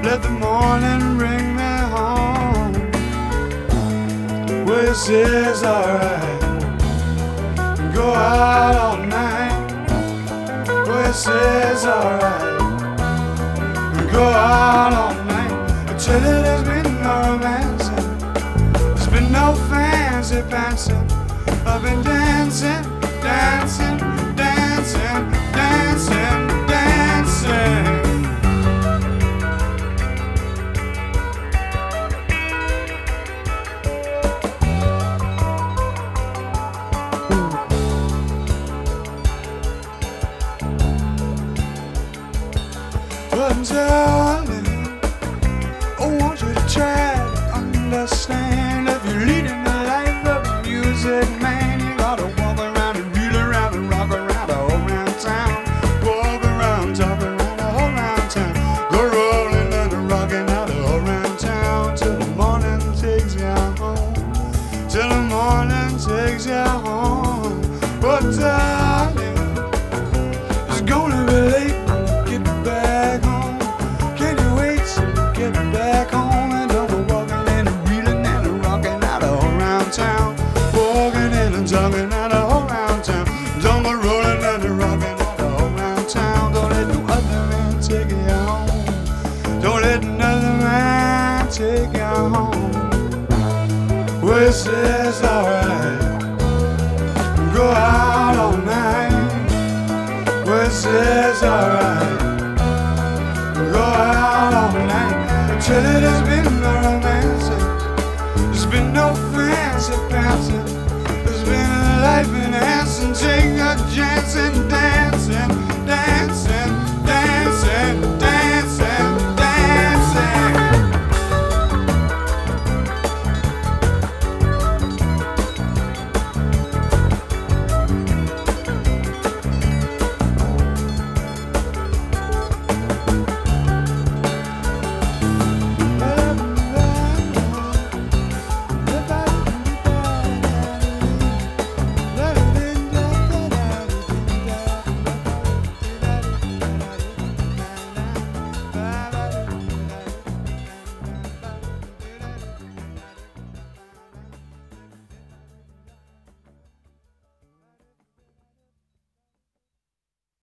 Let the morning bring me home. Well, it says alright, go out all night. Well, it says alright, go out all night. I tell you there's been no romancing, there's been no fancy pantsing. I've been dancing, dancing, dancing, dancing, dancing. But darling, I want you to try to understand. If you're leading the life of a music man, you gotta walk around and reel around and rock around the whole round town. Walk around, talk around the whole round town. Go rolling and rocking out the whole round town till the morning takes you home. Till the morning takes you home. But darling, it's gonna be late when you get back home. Can you wait till you get back home? And don't go walking and reeling and rocking out the whole round town. Walking in and talking out the whole round town. Don't go rolling and rocking out the whole round town. Don't let no other man take you home. Don't let another man take you home. Well, it says alright, go out all night. Well, it says alright, go out all night. Tell you there's been no romancing, there's been no fancy pantsing. There's been a life enhancing. Take a chance and